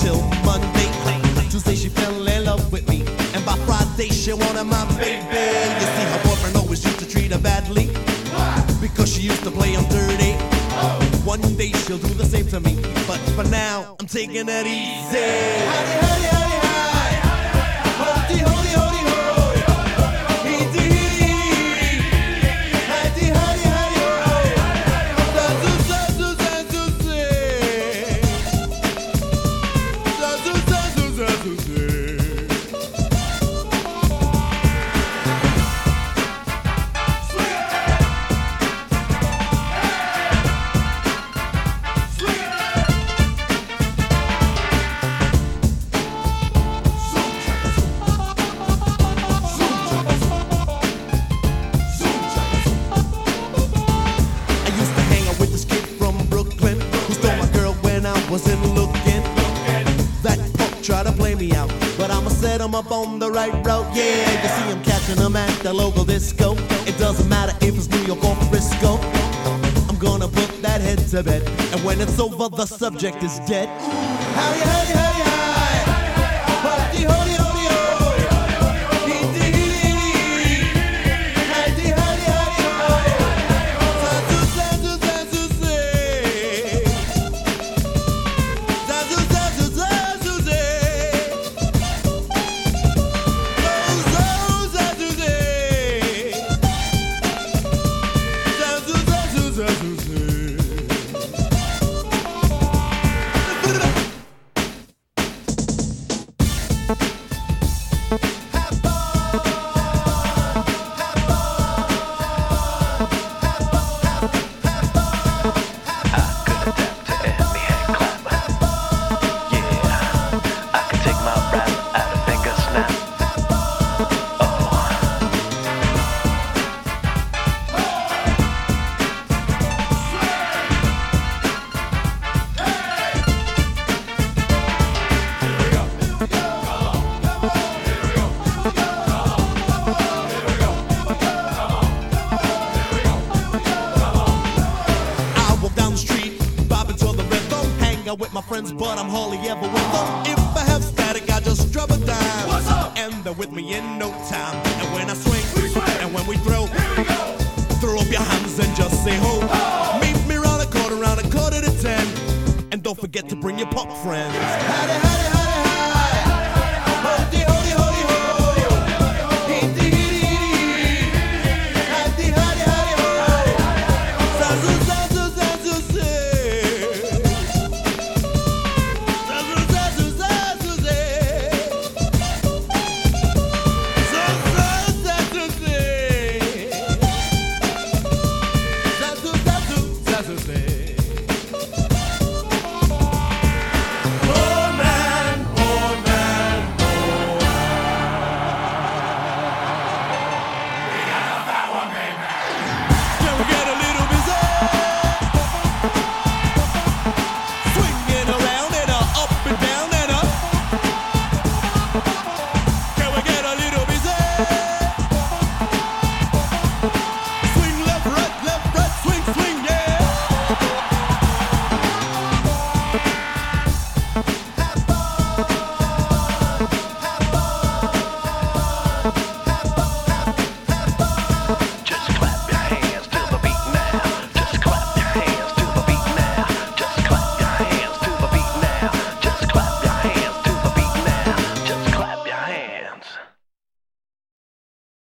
till Monday. Tuesday she fell in love with me, and by Friday she wanted my baby. You see, her boyfriend always used to treat her badly because she used to play him dirty. One day she'll do the same to me, but for now I'm taking it easy. Howdy, howdy, howdy, hi. Howdy, howdy, howdy, ho. Easy, howdy, howdy, howdy, ho. Zazu, zazu, zazu, zay. Zazu, zazu, zazu, zay. Wasn't looking. That punk tried to play me out, but I'ma set him up on the right route. Yeah, you see him catching him at the local disco. It doesn't matter if it's New York or Frisco. I'm gonna put that head to bed, and when it's over, the subject is dead. Howdy, howdy, howdy, hi. Howdy, howdy, howdy, ho. With my friends, but I'm hardly ever with them. If I have static, I just drop a dime. What's up? And they're with me in no time. And when I swing, we swing. And when we throw, here we go. Throw up your hands and just say ho. Oh. Meet me round a quarter to 10. And don't forget to bring your pop friends. Howdy, howdy.